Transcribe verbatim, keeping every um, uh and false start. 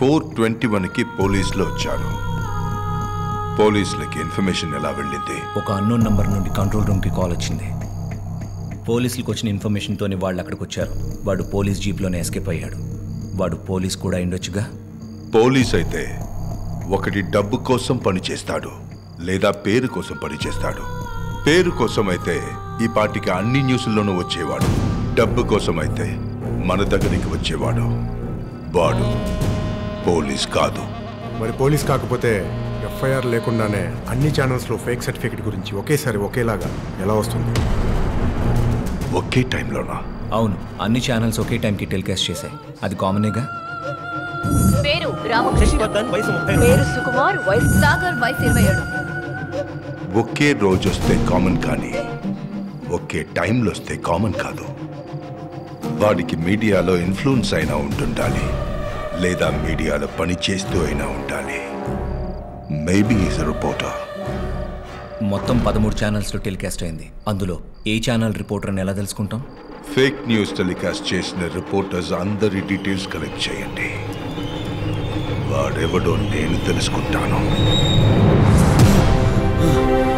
Four twenty వన్కి పోలీసులు వచ్చారు. పోలీసులకి ఇన్ఫర్మేషన్ ఎలా వెళ్ళింది? ఒక అన్నోన్ నంబర్ నుండి కంట్రోల్ రూమ్కి కాల్ వచ్చింది. పోలీసులకు వచ్చిన ఇన్ఫర్మేషన్తోనే వాళ్ళు అక్కడికి వచ్చారు. వాడు పోలీస్ జీప్లోనే ఎస్కేప్ అయ్యాడు. వాడు పోలీస్ కూడా అయిండొచ్చుగా. పోలీస్ అయితే ఒకటి డబ్బు కోసం పనిచేస్తాడు, లేదా పేరు కోసం పనిచేస్తాడు. పేరు కోసం అయితే ఈ పార్టీకి అన్ని న్యూస్ల్లోనూ వచ్చేవాడు. డబ్బు కోసం అయితే మన దగ్గరికి వచ్చేవాడు. వాడు పోలీస్ కాదు. మరి పోలీస్ కాకపోతే ఎఫ్ఐఆర్ లేకుండానే అన్ని ఛానల్స్లో ఫేక్ సర్టిఫికేట్ గురించి ఒకేసారి ఒకేలాగా ఎలా వస్తుంది? ఒకే టైంలోనా? అవును, అన్ని ఛానల్స్ ఒకే టైంకి టెలికాస్ట్ చేశాయి. అది కామనేగా. పేరు రామకృష్ణ, పేరు సుకుమార్, వయసు సాగర్, వయసు ఇరవై ఏడు. ఒకే రోజు వస్తే కామన్, కానీ ఒకే టైంలో వస్తే కామన్ కాదు. వాడికి మీడియాలో ఇన్ఫ్లుయెన్స్ అయినా ఉంటుండాలి, లేదా మీడియాలో పని చేస్తూ అయినా ఉండాలి. Maybe is reporter. మొత్తం పదమూడు ఛానల్స్లో టెలికాస్ట్ అయింది. అందులో ఏ ఛానల్ రిపోర్టర్ అని ఎలా తెలుసుకుంటాం? ఫేక్ న్యూస్ టెలికాస్ట్ చేసిన రిపోర్టర్స్ అందరి డీటెయిల్స్ కలెక్ట్ చేయండి. వాడెవడో నేను తెలుసుకుంటాను.